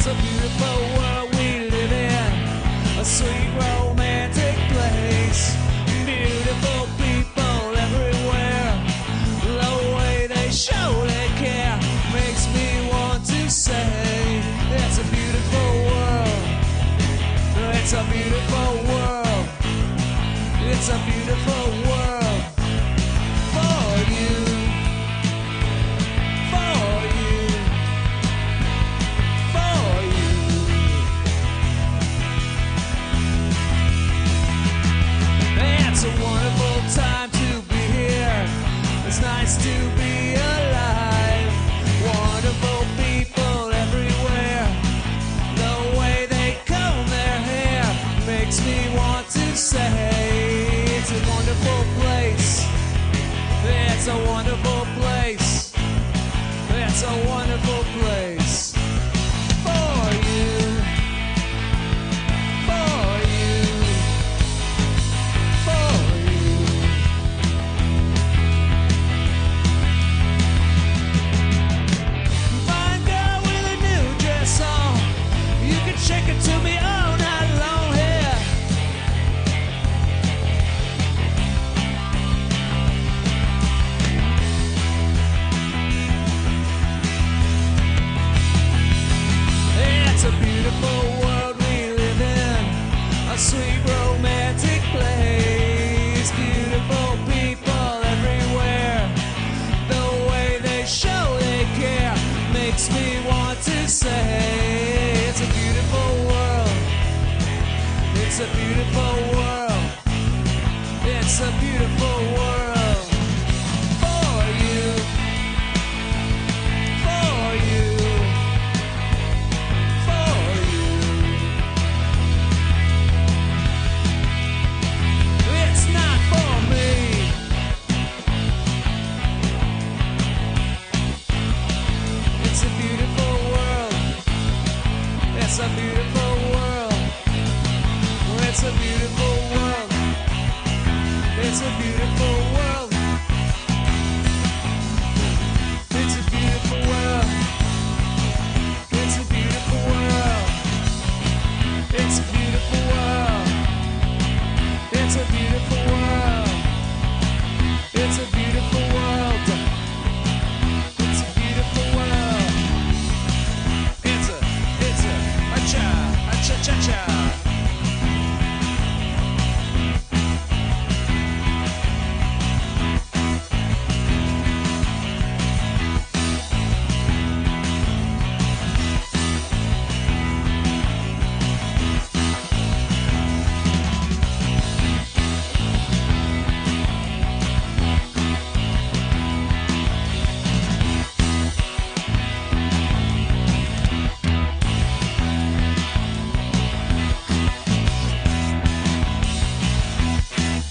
It's a beautiful world we live in, a sweet romantic place. Beautiful people everywhere, the way they show they care makes me want to say, it's a beautiful world. It's a beautiful world. It's a beautiful world for you. It's a wonderful time to be here. It's nice to be alive. Wonderful people everywhere. The way they comb their hair makes me want to say, it's a wonderful place. It's a wonderful place. It's a wonderful place for you. Shake it to me all night long here. It's a beautiful world we live in, a sweet romantic place. Beautiful people everywhere, the way they show they care makes me want to say, it's a beautiful world. It's a beautiful world. It's a beautiful world for you. For you. For you. It's not for me. It's a beautiful world. It's a beautiful world. It's a beautiful world. It's a beautiful